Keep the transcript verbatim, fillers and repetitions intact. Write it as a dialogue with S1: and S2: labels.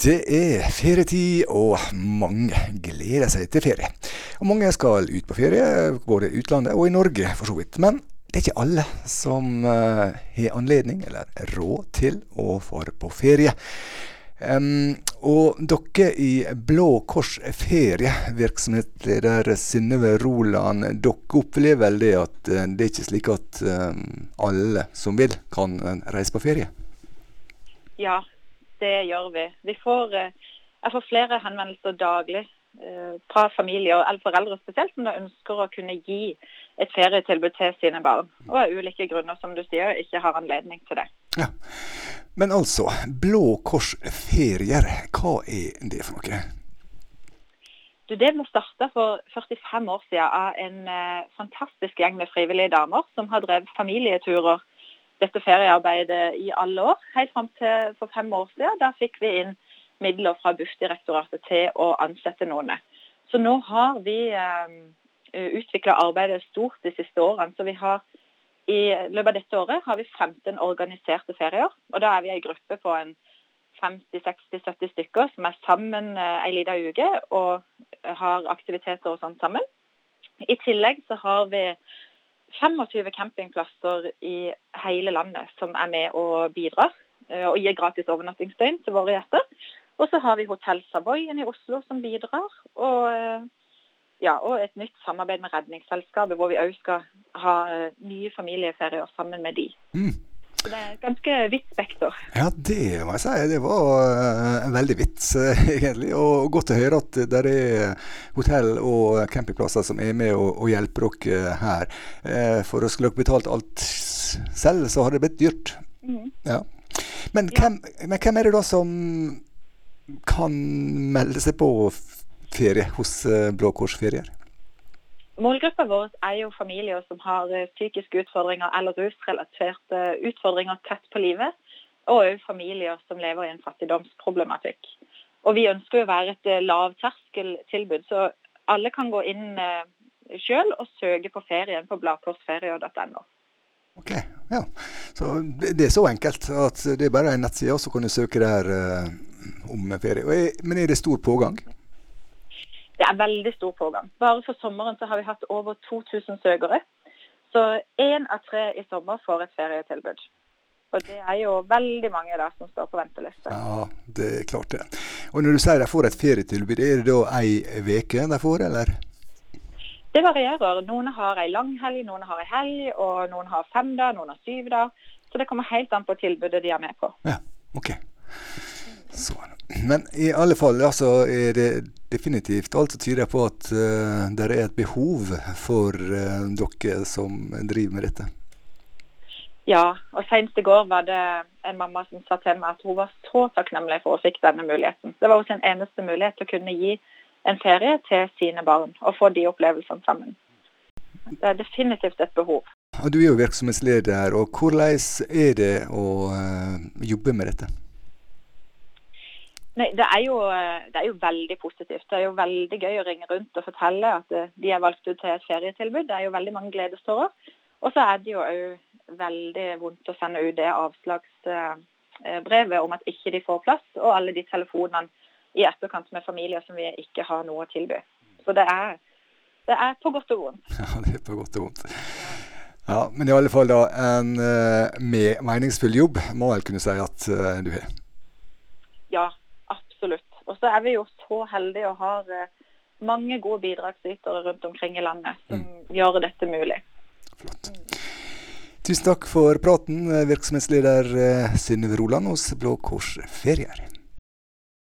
S1: Det er ferietid, og mange gleder seg til ferie. Og mange skal ut på ferie, både i utlandet og i Norge for så vidt. Men det er ikke alle som uh, har anledning eller råd til å fare på ferie. Um, og dere i Blå Kors ferievirksomhetsleder Synnøve Roland, dere opplever vel det at uh, det er ikke slik at um, alle som vil kan reise på ferie?
S2: Ja, det gjør vi. Vi får, jeg får flere henvendelser daglig eh, fra familier, eller foreldre spesielt, som da ønsker å kunne gi et ferietilbud til sine barn. Og av ulike grunner, som du sier, ikke har anledning til det.
S1: Ja. Men altså, Blå Kors ferier, hva er det for noe?
S2: Du, det ble startet for førtifem år siden av en eh, fantastisk gjeng med frivillige damer som har drevet familieturer dette feriearbeidet i alle år, helt frem til for fem år siden. Da fikk vi inn midler fra Bussdirektoratet til å ansette noen. Så nå har vi eh, utviklet arbeidet stort de siste årene. Så vi har, i løpet av dette året har vi femten organiserte ferier, og da er vi en gruppe på en femti, seksti, sytti stykker som er sammen eh, en liten uke og har aktiviteter og sånt sammen. I tillegg så har vi tjuefem campingplasser i hele landet som er med og bidrar, og gir gratis overnattingsdøgn til våre gjester. Og så har vi Hotell Savoyen i Oslo som bidrar, og, ja, og et nytt samarbeid med Redningsselskapet, hvor vi også skal ha nye familieferier sammen med de. Mm. Så det er et ganske vidt spekter.
S1: Ja, det må jeg si. Det var uh, veldig vidt, egentlig. Og godt å høre at det er hotell og campingplasser som er med og, og hjelper dere her. Uh, for å skulle dere betalt alt selv, så har det blitt dyrt. Mm. Ja. Men, ja. Hvem, men hvem er det da som kan melde seg på ferie hos uh, Blå Kors ferier?
S2: Målgruppen vår er jo familier som har psykiske utfordringer eller rusrelaterte utfordringer tett på livet, og også familier som lever i en fattigdomsproblematikk. Og vi ønsker jo å være et lavterskeltilbud, så alle kan gå inn selv og søke på ferien på bladkorsferier punktum no.
S1: Ok, ja. Så det er så enkelt at det er bare en nettside, og så kan du søke der uh, om ferie. Men er det stor pågang?
S2: Det er veldig stor pågang. Bare for sommeren så har vi hatt over to tusen søkere. Så en av tre i sommer får et ferietilbud. Og det er jo veldig mange da som står på venteliste.
S1: Ja, det er klart det. Og når du sier de får et ferietilbud, er det da ei veke de får, eller?
S2: Det varierer. Noen har ei lang helg, noen har ei helg, og noen har fem dager, noen har syv dager. Så det kommer helt an på tilbudet de er med på.
S1: Ja, ok. Sånn. Men i alle fall, altså, er det definitivt alt som tyder på at uh, det er et behov for uh, dere som driver med dette.
S2: Ja, og senest i går var det en mamma som sa til meg at hun var så takknemlig for å fikk denne muligheten. Det var også en eneste mulighet til å kunne gi en ferie til sine barn og få de opplevelsene sammen. Det er definitivt et behov.
S1: Og du er jo virksomhetsleder, og hvordan er det å uh, jobbe med dette?
S2: Nei, det er, jo, det er jo veldig positivt. Det er jo veldig gøy å ringe rundt og fortelle at de er valgt ut til et ferietilbud. Det er jo veldig mange gledestårer. Og så er det jo også veldig vondt å sende ut det avslagsbrevet om at ikke de får plass, og alle de telefonene i etterkant med familier som vi ikke har noe å tilby. Så det er, det er på godt og vondt.
S1: Ja, det er på godt og vondt. Ja, men i alle fall da, en med meningsfull jobb må vel kunne si at du har.
S2: Ja, absolutt. Og så er vi jo så heldige og har mange gode bidragsytere rundt omkring i landet som mm. gjør dette mulig.
S1: Flott. Tusen takk for praten, virksomhetsleder Synnøve Roland hos Blå Kors ferier.